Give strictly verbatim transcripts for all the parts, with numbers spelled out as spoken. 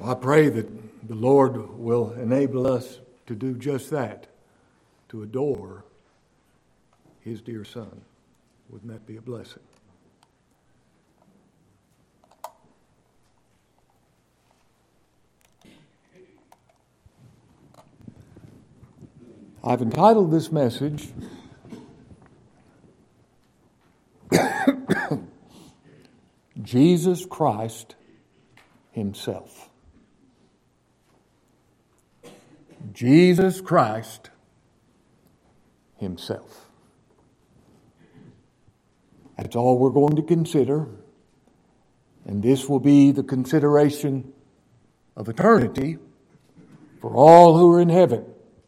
I pray that the Lord will enable us to do just that, to adore His dear Son. Wouldn't that be a blessing? I've entitled this message, Jesus Christ Himself. Jesus Christ Himself. That's all we're going to consider, and this will be the consideration of eternity for all who are in heaven.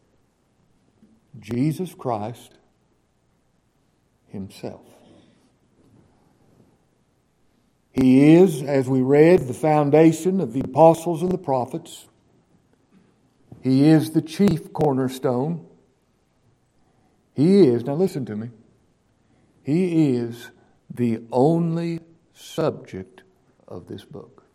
Jesus Christ Himself. He is, as we read, the foundation of the apostles and the prophets. He is the chief cornerstone. He is, now listen to me, He is the only subject of this book.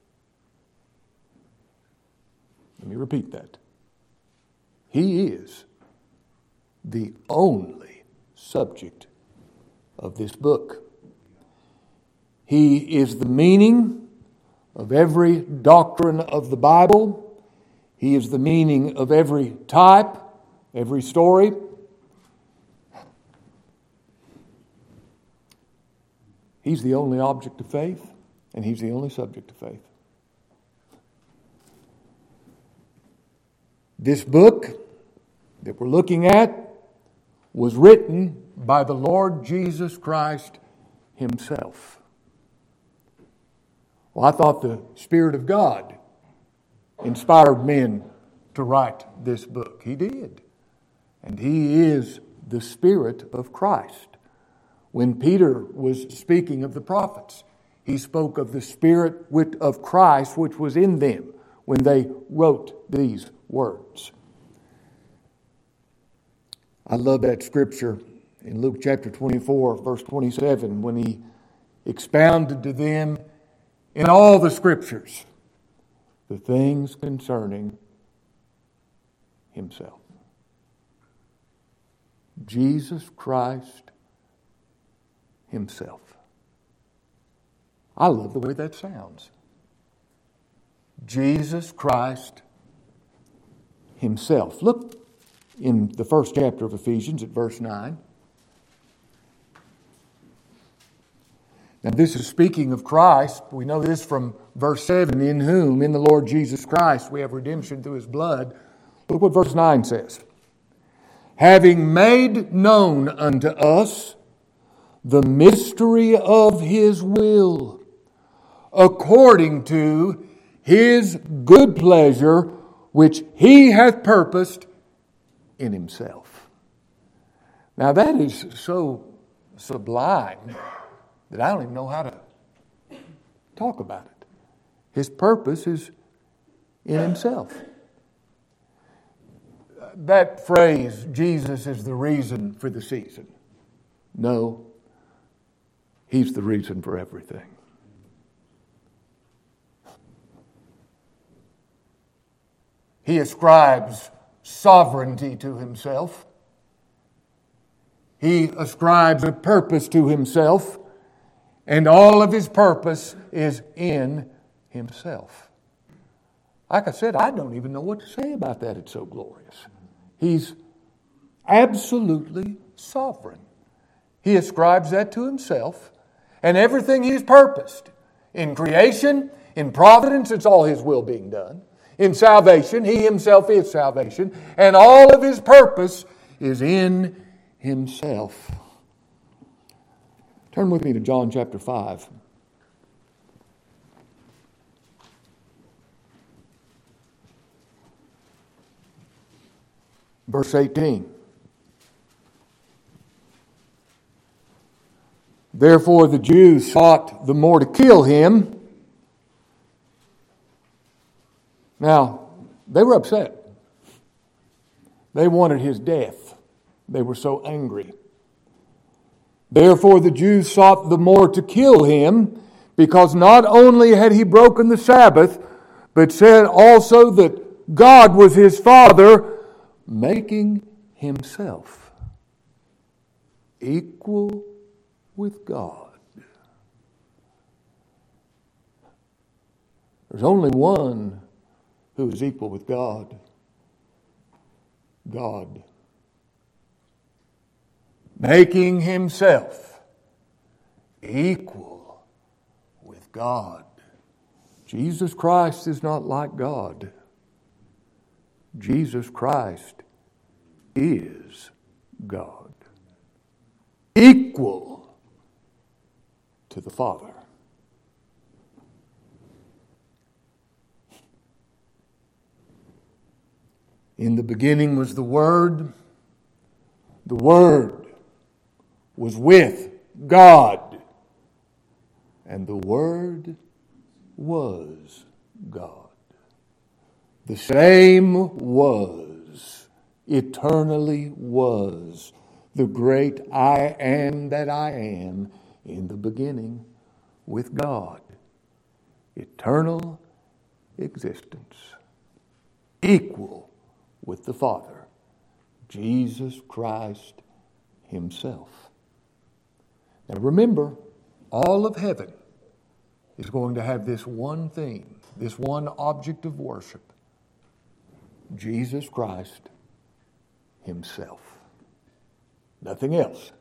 Let me repeat that. He is the only subject of this book. He is the meaning of every doctrine of the Bible. He is the meaning of every type, every story. He's the only object of faith, and He's the only subject of faith. This book that we're looking at was written by the Lord Jesus Christ Himself. Well, I thought the Spirit of God inspired men to write this book. He did. And He is the Spirit of Christ. When Peter was speaking of the prophets, he spoke of the Spirit of Christ which was in them when they wrote these words. I love that scripture in Luke chapter twenty-four, verse twenty-seven, when He expounded to them in all the scriptures the things concerning Himself. Jesus Christ Himself. I love the way that sounds. Jesus Christ Himself. Look in the first chapter of Ephesians at verse nine. Now this is speaking of Christ. We know this from verse seven. In whom, in the Lord Jesus Christ, we have redemption through His blood. Look what verse nine says. Having made known unto us the mystery of His will, according to His good pleasure, which He hath purposed in Himself. Now that is so sublime that I don't even know how to talk about it. His purpose is in Himself. That phrase, Jesus is the reason for the season. No, He's the reason for everything. He ascribes sovereignty to Himself. He ascribes a purpose to Himself, and all of His purpose is in Himself. Like I said, I don't even know what to say about that. It's so glorious. He's absolutely sovereign. He ascribes that to Himself, and everything He's purposed in creation, in providence, it's all His will being done. In salvation, He Himself is salvation, and all of His purpose is in Himself. Turn with me to John chapter five. Verse eighteen. Therefore the Jews sought the more to kill Him. Now, they were upset. They wanted His death. They were so angry. Therefore the Jews sought the more to kill Him, because not only had He broken the Sabbath, but said also that God was his Father, making himself equal with God. There's only one who is equal with God. God. Making himself equal with God. Jesus Christ is not like God. Jesus Christ is God. Equal to the Father. In the beginning was the Word. The Word was with God. And the Word was God. The same was, eternally was, the great I am that I am in the beginning with God. Eternal existence. Equal with the Father, Jesus Christ himself. Now remember, all of heaven is going to have this one theme, this one object of worship. Jesus Christ himself. Nothing else.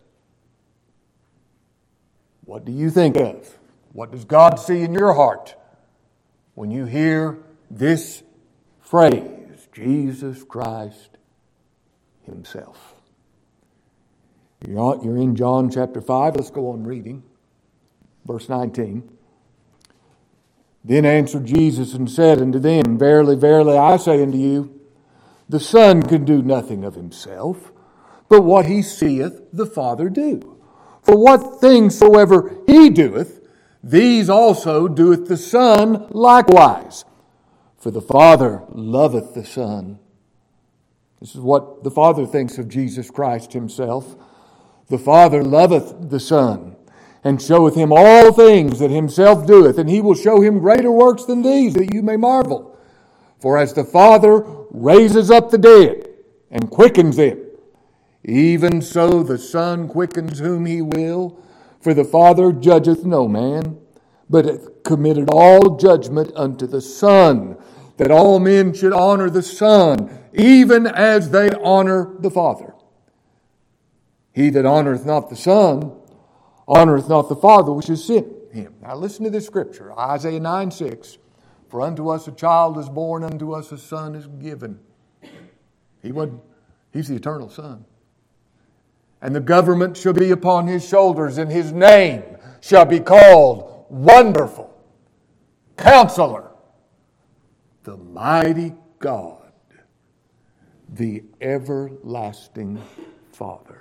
What do you think of? What does God see in your heart when you hear this phrase? Jesus Christ himself. You're in John chapter five. Let's go on reading. Verse nineteen. Then answered Jesus and said unto them, Verily, verily, I say unto you, the Son can do nothing of himself, but what he seeth the Father do. For what things soever he doeth, these also doeth the Son likewise. For the Father loveth the Son. This is what the Father thinks of Jesus Christ himself. The Father loveth the Son, and showeth him all things that himself doeth, and he will show him greater works than these, that you may marvel. For as the Father raises up the dead, and quickens them, even so the Son quickens whom he will. For the Father judgeth no man, but hath committed all judgment unto the Son, that all men should honor the Son, even as they honor the Father. He that honoreth not the Son, honoreth not the Father which has sent him. Now listen to this scripture, Isaiah nine six. For unto us a child is born, unto us a son is given. He wasn't, he's the eternal Son. And the government shall be upon his shoulders, and his name shall be called Wonderful, Counselor, the Mighty God, the Everlasting Father.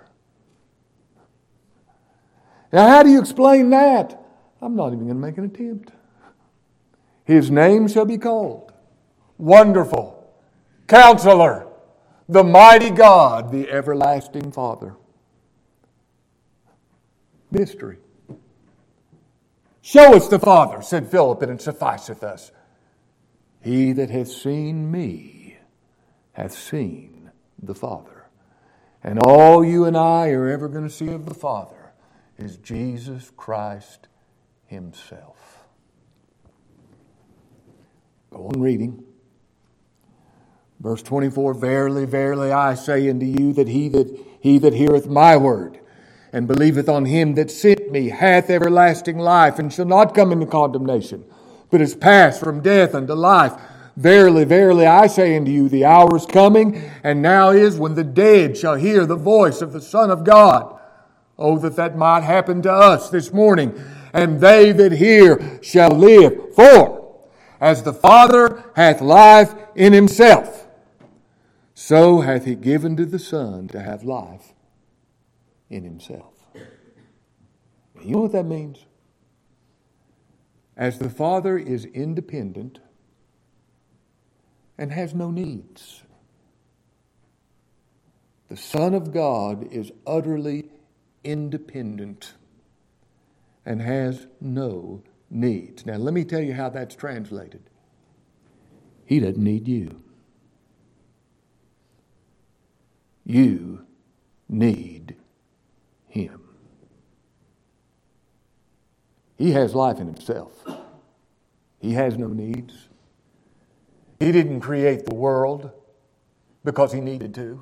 Now, how do you explain that? I'm not even going to make an attempt. His name shall be called Wonderful, Counselor, the Mighty God, the Everlasting Father. Mystery. Show us the Father, said Philip, and it sufficeth us. He that hath seen me hath seen the Father. And all you and I are ever going to see of the Father is Jesus Christ himself. Go on reading. Verse twenty-four, Verily, verily, I say unto you that he that he that heareth my word and believeth on him that sent me hath everlasting life, and shall not come into condemnation, but is passed from death unto life. Verily, verily, I say unto you, the hour is coming, and now is, when the dead shall hear the voice of the Son of God. Oh, that that might happen to us this morning. And they that hear shall live. For as the Father hath life in himself, so hath he given to the Son to have life in himself. You know what that means? As the Father is independent and has no needs, the Son of God is utterly independent and has no needs. Now, let me tell you how that's translated. He doesn't need you. You need Him. He has life in Himself. He has no needs. He didn't create the world because He needed to.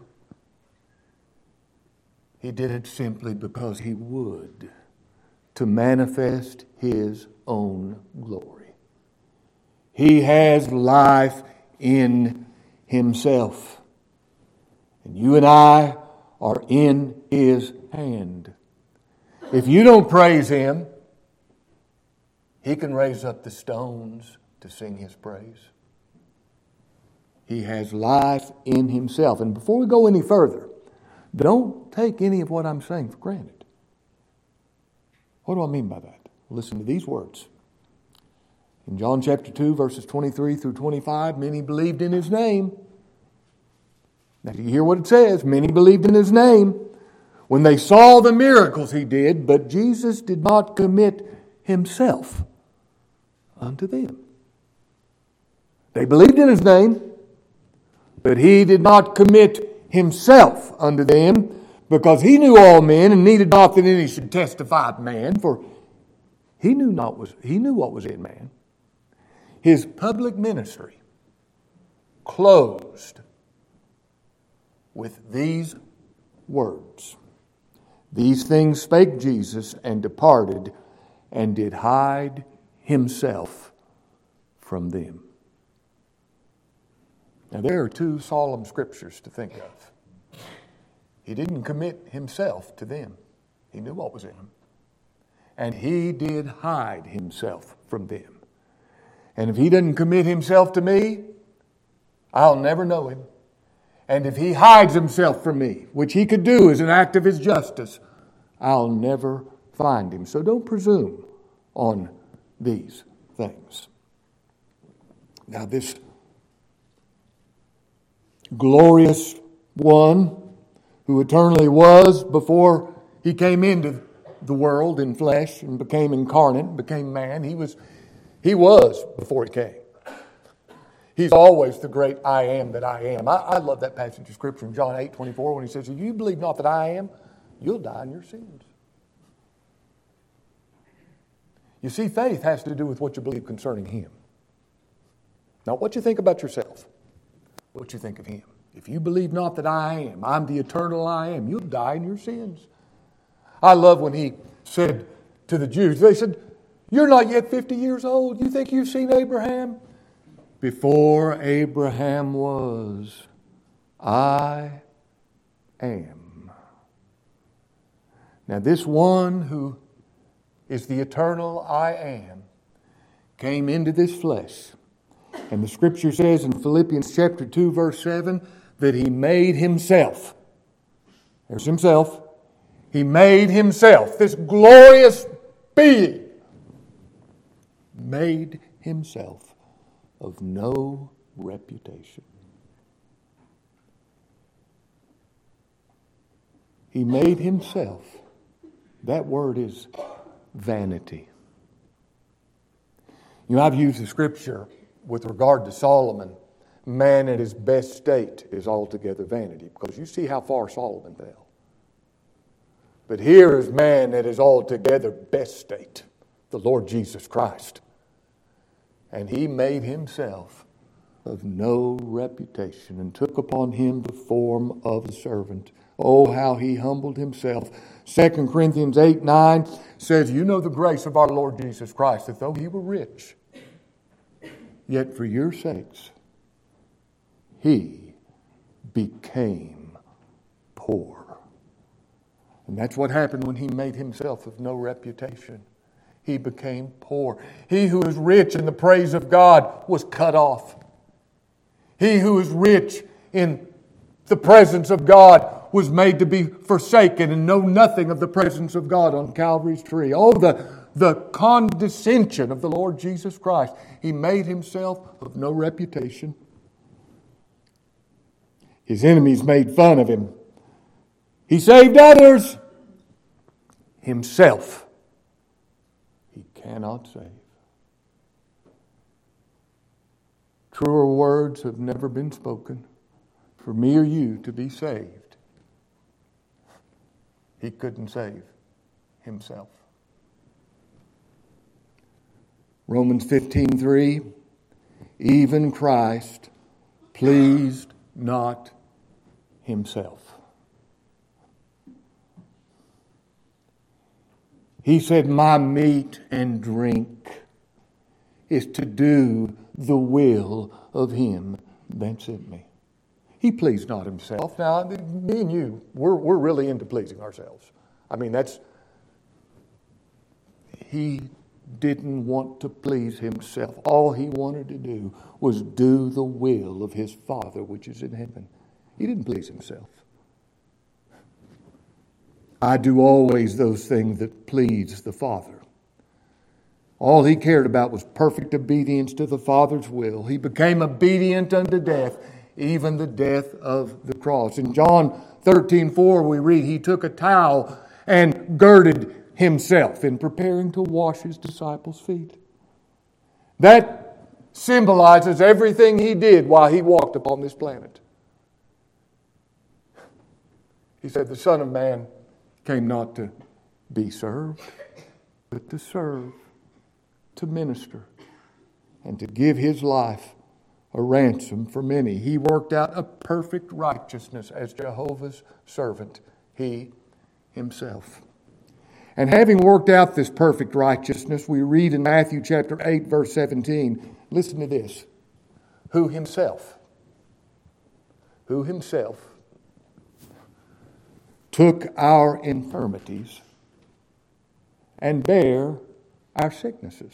He did it simply because He would, to manifest His own glory. He has life in Himself. And you and I are in His hand. If you don't praise Him, He can raise up the stones to sing His praise. He has life in Himself. And before we go any further, don't take any of what I'm saying for granted. What do I mean by that? Listen to these words. In John chapter two, verses twenty-three through twenty-five, many believed in His name. Now, do you hear what it says? Many believed in His name when they saw the miracles He did, but Jesus did not commit Himself unto them. They believed in His name, but He did not commit Himself unto them, because He knew all men and needed not that any should testify of man, for He knew not was He knew what was in man. His public ministry closed with these words. These things spake Jesus, and departed, and did hide Himself from them. Now there are two solemn scriptures to think of. He didn't commit Himself to them. He knew what was in them. And He did hide Himself from them. And if He doesn't commit Himself to me, I'll never know Him. And if He hides Himself from me, which He could do as an act of His justice, I'll never find Him. So don't presume on these things. Now this glorious one who eternally was before He came into the world in flesh and became incarnate, became man, He was, he was before He came. He's always the great I am that I am. I, I love that passage of Scripture in John eight twenty-four when He says, if you believe not that I am, you'll die in your sins. You see, faith has to do with what you believe concerning Him. Not what you think about yourself, what you think of Him. If you believe not that I am, I'm the eternal I am, you'll die in your sins. I love when He said to the Jews, they said, you're not yet fifty years old. You think you've seen Abraham? Before Abraham was, I am. Now this one who is the eternal I am came into this flesh. And the Scripture says in Philippians chapter two, verse seven, that He made Himself. There's Himself. He made Himself, this glorious being, made Himself of no reputation. He made Himself. That word is vanity. You know, I've used the Scripture with regard to Solomon. Man at his best state is altogether vanity, because you see how far Solomon fell. But here is man at his altogether best state, the Lord Jesus Christ. And He made Himself of no reputation and took upon Him the form of a servant. Oh, how He humbled Himself. Second Corinthians eight nine says, you know the grace of our Lord Jesus Christ, that though He were rich, yet for your sakes He became poor. And that's what happened when He made Himself of no reputation. He became poor. He who is rich in the praise of God was cut off. He who is rich in the presence of God was made to be forsaken and know nothing of the presence of God on Calvary's tree. Oh, the, the condescension of the Lord Jesus Christ. He made Himself of no reputation. His enemies made fun of Him. He saved others. Himself He cannot save. Truer words have never been spoken for me or you to be saved. He couldn't save himself. Romans fifteen three, even Christ pleased not himself. He said, my meat and drink is to do the will of him that sent me. He pleased not himself. Now, me and you, we're, we're really into pleasing ourselves. I mean, that's... He didn't want to please himself. All he wanted to do was do the will of his Father which is in heaven. He didn't please himself. I do always those things that please the Father. All he cared about was perfect obedience to the Father's will. He became obedient unto death, even the death of the cross. In John thirteen four we read, he took a towel and girded himself in preparing to wash his disciples' feet. That symbolizes everything he did while he walked upon this planet. He said, the Son of Man came not to be served, but to serve, to minister, and to give his life a ransom for many. He worked out a perfect righteousness as Jehovah's servant, he himself. And having worked out this perfect righteousness, we read in Matthew chapter eight, verse seventeen, listen to this, who himself, who himself took our infirmities and bare our sicknesses.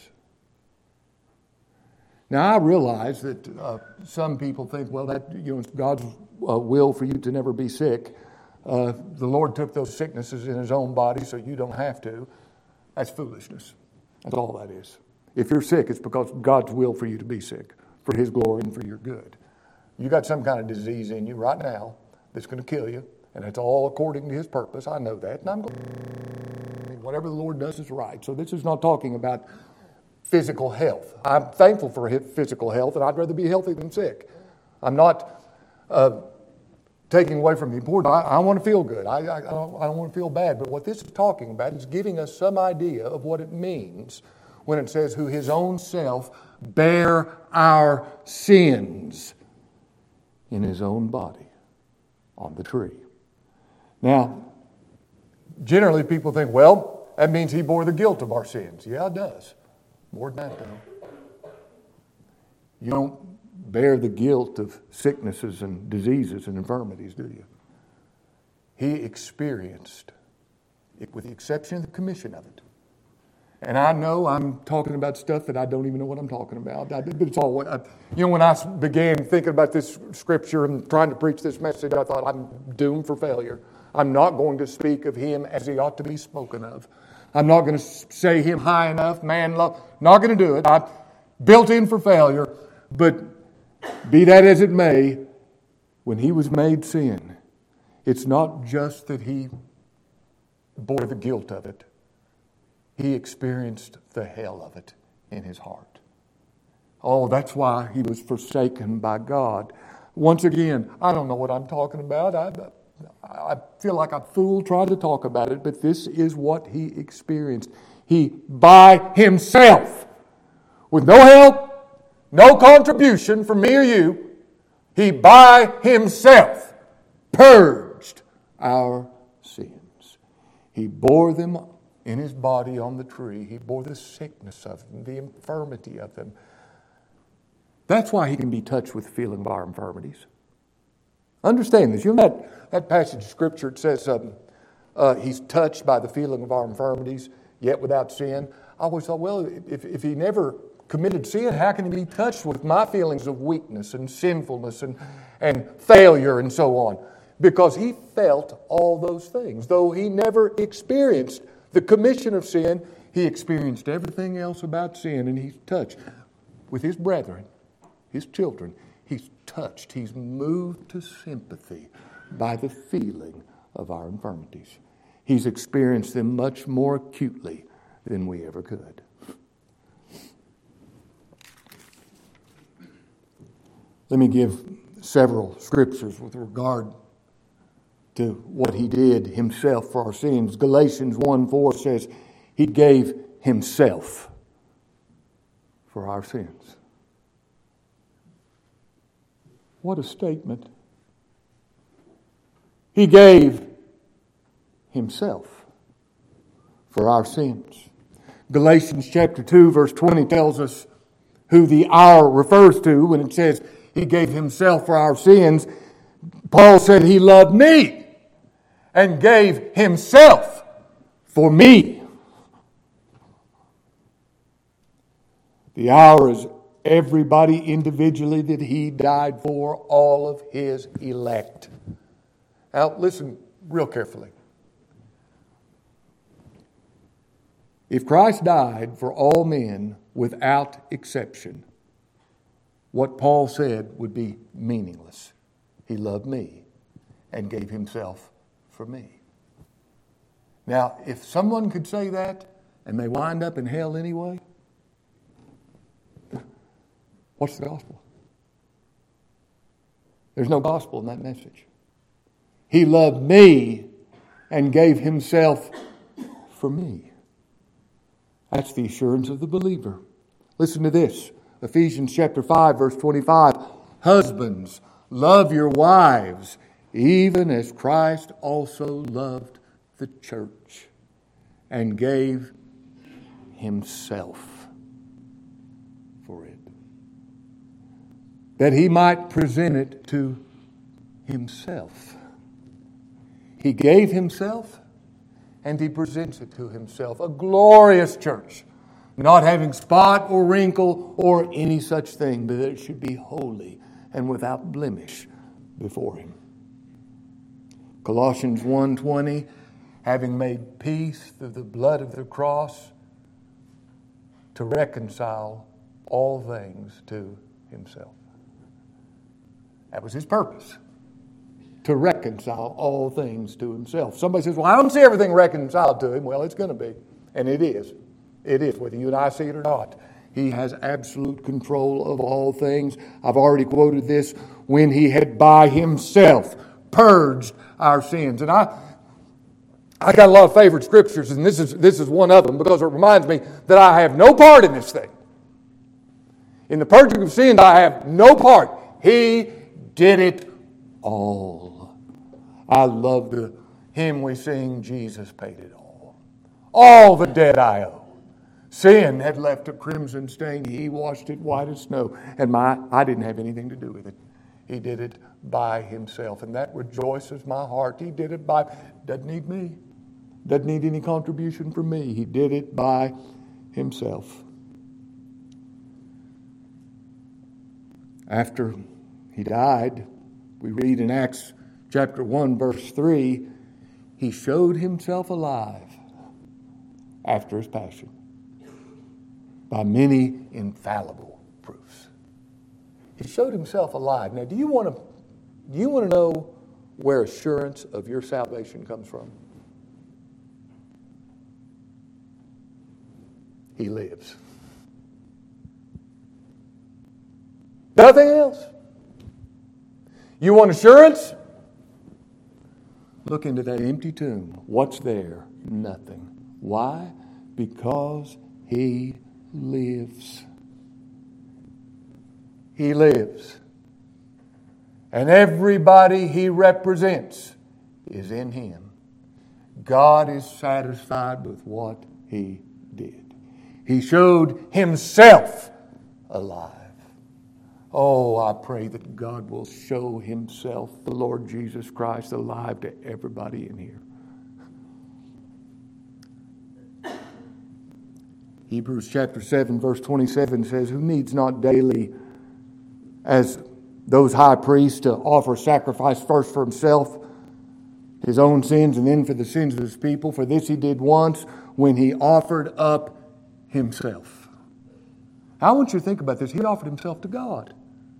Now, I realize that uh, some people think, well, that you know, it's God's uh, will for you to never be sick. Uh, the Lord took those sicknesses in his own body so you don't have to. That's foolishness. That's all that is. If you're sick, it's because God's will for you to be sick, for his glory and for your good. You got some kind of disease in you right now that's going to kill you, and it's all according to his purpose. I know that, and I'm going to, whatever the Lord does is right. So this is not talking about physical health. I'm thankful for physical health, and I'd rather be healthy than sick. I'm not uh, taking away from the important. I, I want to feel good. I, I, I, don't, I don't want to feel bad. But what this is talking about is giving us some idea of what it means when it says, who his own self bare our sins in his own body on the tree. Now, generally people think, well, that means he bore the guilt of our sins. Yeah, it does. More than that, though. You don't bear the guilt of sicknesses and diseases and infirmities, do you? He experienced it, with the exception of the commission of it. And I know I'm talking about stuff that I don't even know what I'm talking about. I, but it's all, I, you know, when I began thinking about this scripture and trying to preach this message, I thought I'm doomed for failure. I'm not going to speak of him as he ought to be spoken of. I'm not going to say him high enough, man love. Not going to do it. I'm built in for failure. But be that as it may, when he was made sin, it's not just that he bore the guilt of it. He experienced the hell of it in his heart. Oh, that's why he was forsaken by God. Once again, I don't know what I'm talking about. I, I feel like a fool trying to talk about it, but this is what he experienced. He, by himself, with no help, no contribution from me or you, he by himself purged our sins. He bore them in his body on the tree. He bore the sickness of them, the infirmity of them. That's why he can be touched with the feeling of our infirmities. Understand this. You know that, that passage of Scripture, it says um, uh, he's touched by the feeling of our infirmities, yet without sin. I always thought, well, if, if he never committed sin, how can he be touched with my feelings of weakness and sinfulness and, and failure and so on? Because he felt all those things. Though he never experienced the commission of sin, he experienced everything else about sin, and he's touched with his brethren, his children. He's touched, he's moved to sympathy by the feeling of our infirmities. He's experienced them much more acutely than we ever could. Let me give several scriptures with regard to what he did himself for our sins. Galatians one four says he gave himself for our sins. What a statement. He gave himself for our sins. Galatians chapter two verse twenty tells us who the our refers to when it says he gave himself for our sins. Paul said he loved me and gave himself for me. The our is everybody individually that he died for, all of his elect. Now listen real carefully. If Christ died for all men without exception, what Paul said would be meaningless. He loved me and gave himself for me. Now, if someone could say that and they wind up in hell anyway, what's the gospel? There's no gospel in that message. He loved me and gave himself for me. That's the assurance of the believer. Listen to this. Ephesians chapter five, verse twenty-five. Husbands, love your wives, even as Christ also loved the church and gave himself for it, that he might present it to himself. He gave himself and he presents it to himself. A glorious church, not having spot or wrinkle or any such thing, but that it should be holy and without blemish before him. Colossians one twenty, having made peace through the blood of the cross, to reconcile all things to himself. That was his purpose, to reconcile all things to himself. Somebody says, well, I don't see everything reconciled to him. Well, it's going to be, and it is. It is, whether you and I see it or not. He has absolute control of all things. I've already quoted this, when he had by himself purged our sins. And I I got a lot of favorite scriptures, and this is this is one of them, because it reminds me that I have no part in this thing. In the purging of sins, I have no part. He did it all. I love the hymn we sing, Jesus paid it all. All the debt I owe. Sin had left a crimson stain. He washed it white as snow. And my I didn't have anything to do with it. He did it by himself. And that rejoices my heart. He did it by, doesn't need me. Doesn't need any contribution from me. He did it by himself. After he died, we read in Acts chapter one, verse three, he showed himself alive after his passion by many infallible proofs. He showed himself alive. Now, do you want to do you want to know where assurance of your salvation comes from? He lives. Nothing else. You want assurance? Look into that empty tomb. What's there? Nothing. Why? Because he lives. He lives. And everybody he represents is in him. God is satisfied with what he did. He showed himself alive. Oh, I pray that God will show himself, the Lord Jesus Christ, alive to everybody in here. Hebrews chapter seven, verse twenty-seven says, who needs not daily, as those high priests, to offer sacrifice first for himself, his own sins, and then for the sins of his people. For this he did once when he offered up himself. I want you to think about this. He offered himself to God.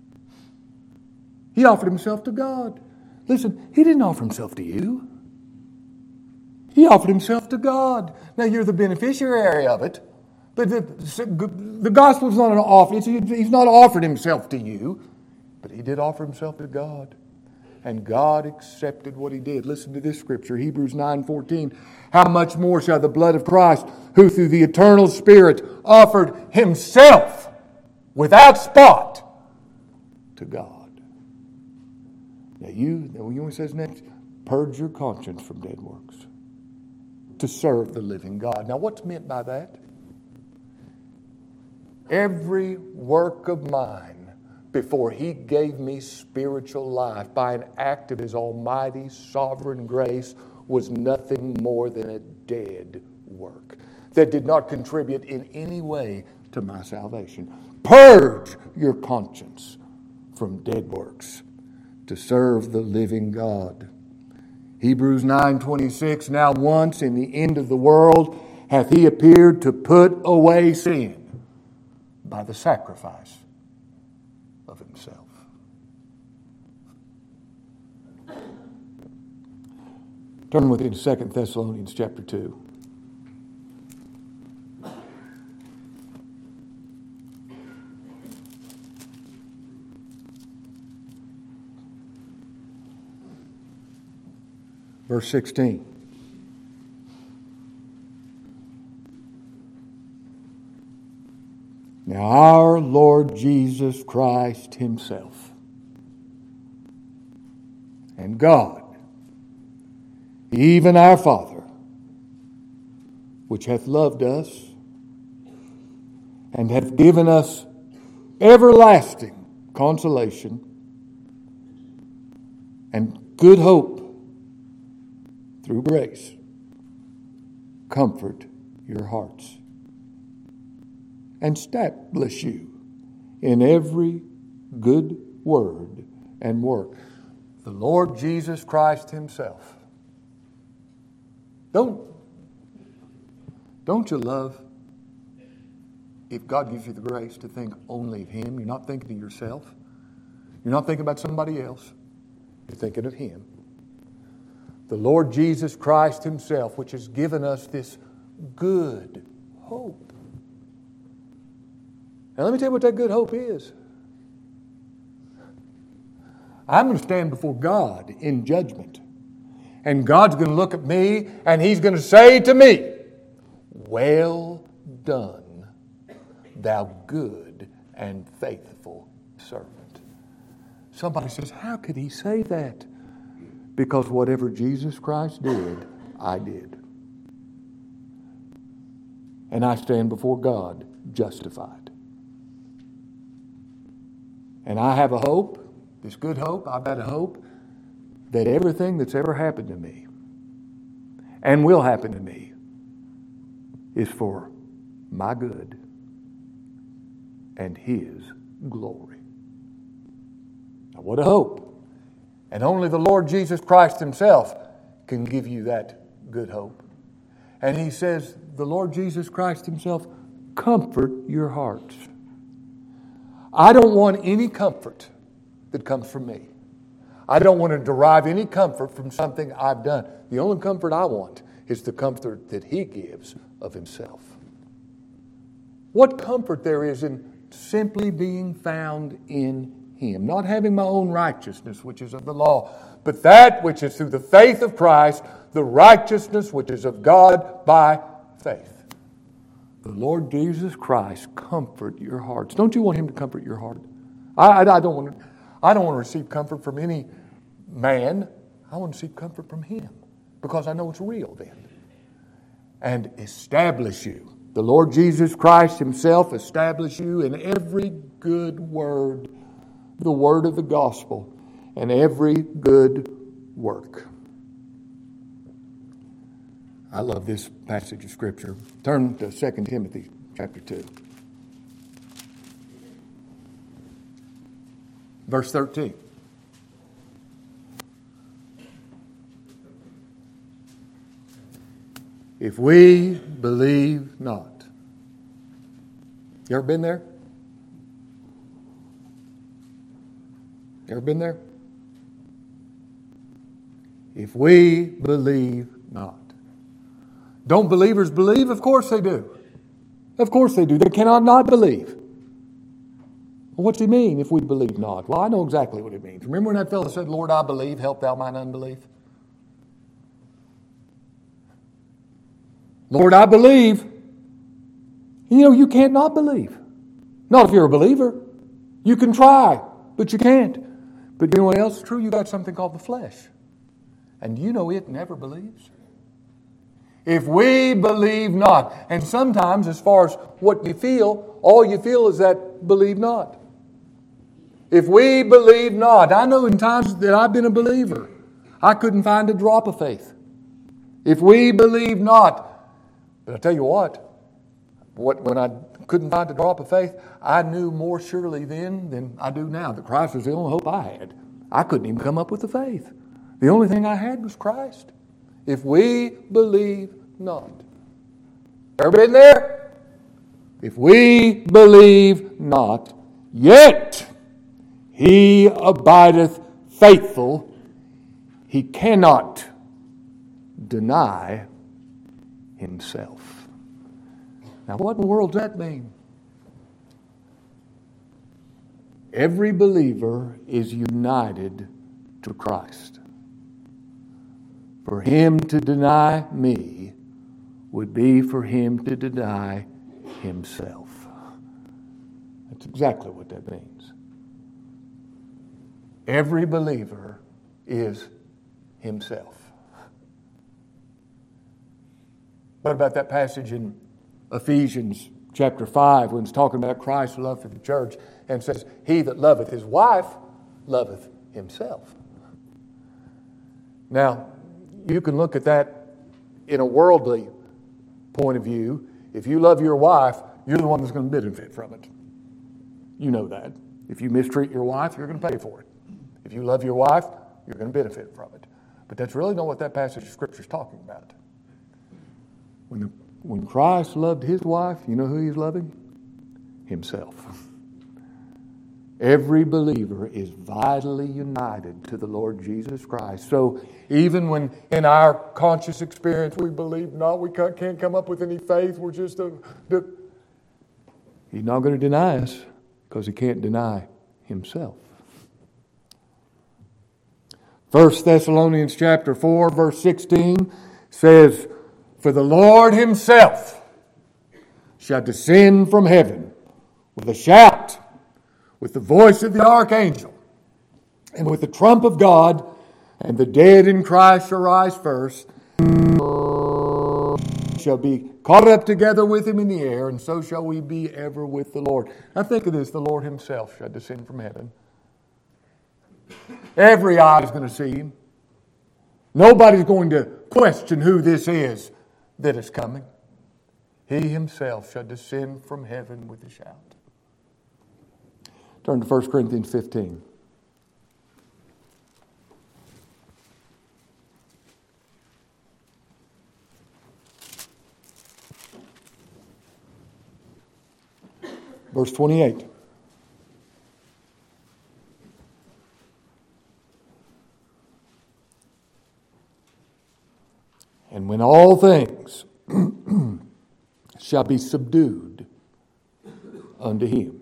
He offered himself to God. Listen, he didn't offer himself to you. He offered himself to God. Now you're the beneficiary of it. But the, the gospel is not an offer. He's not offered himself to you. But he did offer himself to God. And God accepted what he did. Listen to this scripture, Hebrews nine fourteen. How much more shall the blood of Christ, who through the eternal Spirit offered himself without spot to God. Now you, now you know what it says next? Purge your conscience from dead works to serve the living God. Now what's meant by that? Every work of mine before he gave me spiritual life by an act of his almighty sovereign grace was nothing more than a dead work that did not contribute in any way to my salvation. Purge your conscience from dead works to serve the living God. Hebrews nine twenty-six, now once in the end of the world hath he appeared to put away sin by the sacrifice of himself. Turn with me to Second Thessalonians chapter two. Verse sixteen. Now our Lord Jesus Christ himself and God, even our Father, which hath loved us and hath given us everlasting consolation and good hope through grace, comfort your hearts and establish you in every good word and work. The Lord Jesus Christ himself. Don't, don't you love if God gives you the grace to think only of him? You're not thinking of yourself. You're not thinking about somebody else. You're thinking of him. The Lord Jesus Christ himself, which has given us this good hope. Now let me tell you what that good hope is. I'm going to stand before God in judgment. And God's going to look at me and he's going to say to me, well done, thou good and faithful servant. Somebody says, how could he say that? Because whatever Jesus Christ did, I did. And I stand before God justified. And I have a hope, this good hope, I've got a hope that everything that's ever happened to me and will happen to me is for my good and his glory. Now what a hope. And only the Lord Jesus Christ himself can give you that good hope. And he says, the Lord Jesus Christ himself, comfort your hearts. I don't want any comfort that comes from me. I don't want to derive any comfort from something I've done. The only comfort I want is the comfort that he gives of himself. What comfort there is in simply being found in him, not having my own righteousness, which is of the law, but that which is through the faith of Christ, the righteousness which is of God by faith. The Lord Jesus Christ comfort your hearts. Don't you want him to comfort your heart? I, I, I don't want to, I don't want to receive comfort from any man. I want to receive comfort from him because I know it's real then. And establish you. The Lord Jesus Christ himself establish you in every good word, the word of the gospel, and every good work. I love this passage of Scripture. Turn to Second Timothy chapter two. Verse thirteen. If we believe not. You ever been there? You ever been there? If we believe not. Don't believers believe? Of course they do. Of course they do. They cannot not believe. Well, what's he mean if we believe not? Well, I know exactly what it means. Remember when that fellow said, Lord, I believe, help thou mine unbelief? Lord, I believe. You know, you can't not believe. Not if you're a believer. You can try, but you can't. But you know what else is true? You got something called the flesh. And you know it never believes. If we believe not, and sometimes as far as what you feel, all you feel is that believe not. If we believe not, I know in times that I've been a believer, I couldn't find a drop of faith. If we believe not, but I tell you what, what when I couldn't find a drop of faith, I knew more surely then than I do now that Christ was the only hope I had. I couldn't even come up with the faith. The only thing I had was Christ. If we believe not. Ever been there? If we believe not, yet he abideth faithful, he cannot deny himself. Now, what in the world does that mean? Every believer is united to Christ. For him to deny me would be for him to deny himself. That's exactly what that means. Every believer is himself. What about that passage in Ephesians chapter five when it's talking about Christ's love for the church and says, he that loveth his wife loveth himself. Now, you can look at that in a worldly point of view. If you love your wife, you're the one that's going to benefit from it. You know that. If you mistreat your wife, you're going to pay for it. If you love your wife, you're going to benefit from it. But that's really not what that passage of Scripture is talking about. When, the, when Christ loved his wife, you know who he's loving? Himself. Every believer is vitally united to the Lord Jesus Christ. So even when in our conscious experience we believe not, we can't come up with any faith, we're just a... a he's not going to deny us because he can't deny himself. First Thessalonians chapter four, verse sixteen says, for the Lord himself shall descend from heaven with a shout, with the voice of the archangel, and with the trump of God, and the dead in Christ shall rise first, shall be caught up together with him in the air, and so shall we be ever with the Lord. Now think of this, the Lord himself shall descend from heaven. Every eye is going to see him. Nobody's going to question who this is that is coming. He himself shall descend from heaven with a shout. Turn to First Corinthians fifteen. Verse twenty-eight. And when all things shall be subdued unto him.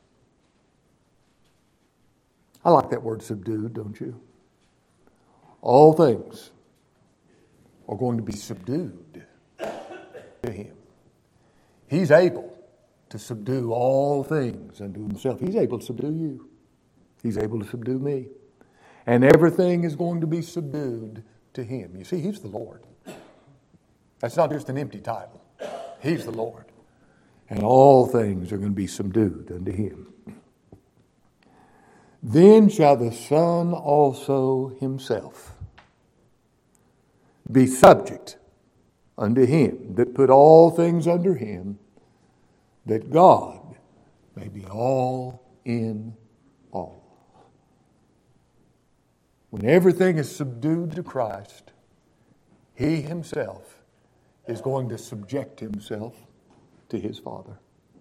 I like that word subdued, don't you? All things are going to be subdued to him. He's able to subdue all things unto himself. He's able to subdue you. He's able to subdue me. And everything is going to be subdued to him. You see, he's the Lord. That's not just an empty title. He's the Lord. And all things are going to be subdued unto him. Then shall the Son also himself be subject unto him that put all things under him, that God may be all in all. When everything is subdued to Christ, he himself is going to subject himself to his Father.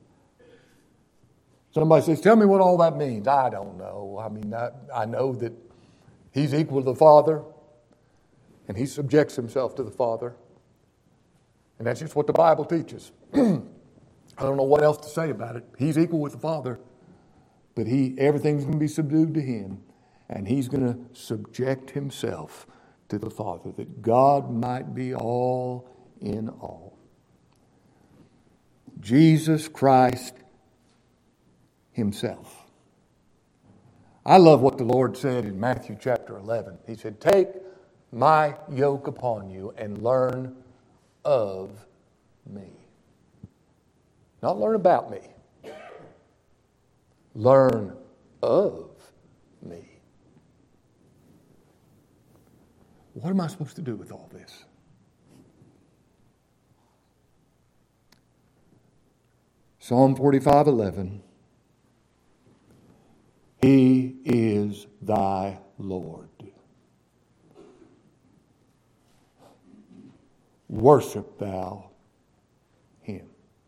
Somebody says, tell me what all that means. I don't know. I mean, I, I know that he's equal to the Father, and he subjects himself to the Father. And that's just what the Bible teaches. I don't know what else to say about it. He's equal with the Father. But he, everything's going to be subdued to him. And he's going to subject himself to the Father, that God might be all in all. Jesus Christ himself. I love what the Lord said in Matthew chapter eleven. He said, "Take my yoke upon you and learn of me." Not learn about me. Learn of me. What am I supposed to do with all this? Psalm forty-five eleven. He is thy Lord. Worship thou him.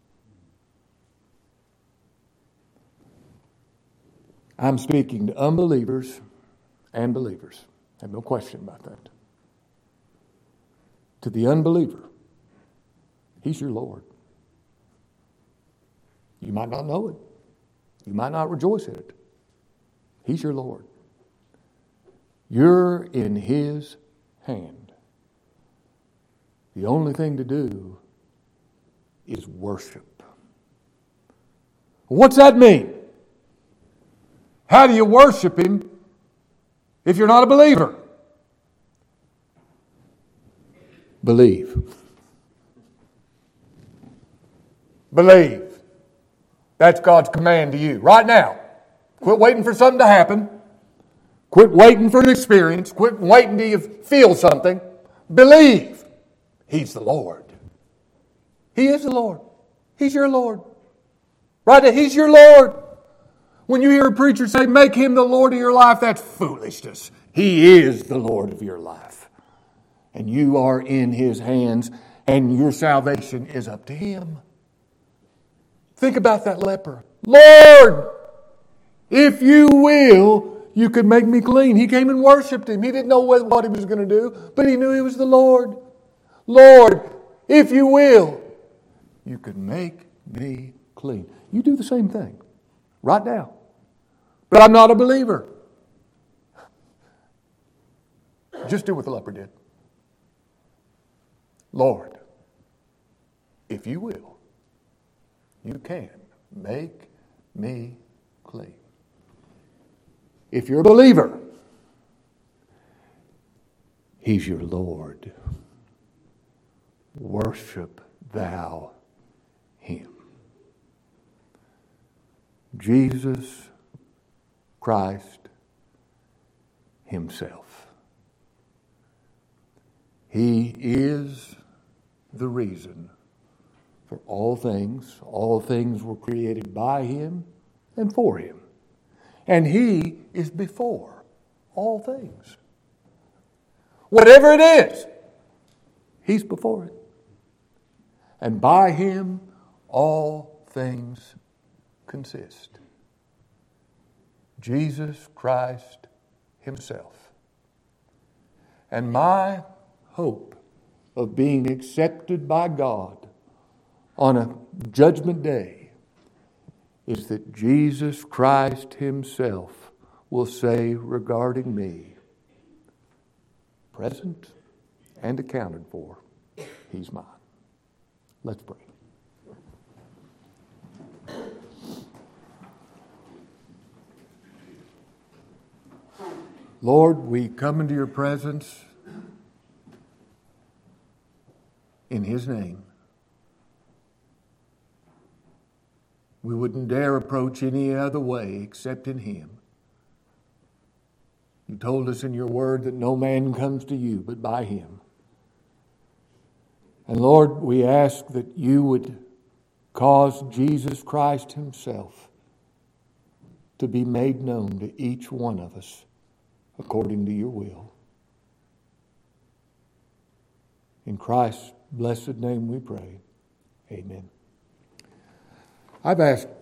I'm speaking to unbelievers and believers. I have no question about that. To the unbeliever, he's your Lord. You might not know it. You might not rejoice in it. He's your Lord. You're in his hand. The only thing to do is worship. What's that mean? How do you worship him if you're not a believer? Believe. Believe. That's God's command to you right now. Quit waiting for something to happen. Quit waiting for an experience. Quit waiting till you feel something. Believe. He's the Lord. He is the Lord. He's your Lord. Right there, he's your Lord. When you hear a preacher say, make him the Lord of your life, that's foolishness. He is the Lord of your life. And you are in his hands, and your salvation is up to him. Think about that leper. Lord, if you will, you could make me clean. He came and worshiped him. He didn't know what he was going to do, but he knew he was the Lord. Lord, if you will, you could make me clean. You do the same thing right now. But I'm not a believer. Just do what the leper did. Lord, if you will, you can make me clean. If you're a believer, he's your Lord. Worship thou him. Jesus Christ himself. He is the reason for all things. All things were created by him and for him. And he is before all things. Whatever it is, he's before it. And by him all things consist. Jesus Christ himself. And my hope of being accepted by God on a judgment day is that Jesus Christ himself will say regarding me, present and accounted for, he's mine. Let's pray. Lord, we come into your presence in his name. We wouldn't dare approach any other way except in him. You told us in your word that no man comes to you but by him. And Lord, we ask that you would cause Jesus Christ himself to be made known to each one of us according to your will. In Christ's blessed name we pray. Amen. I've asked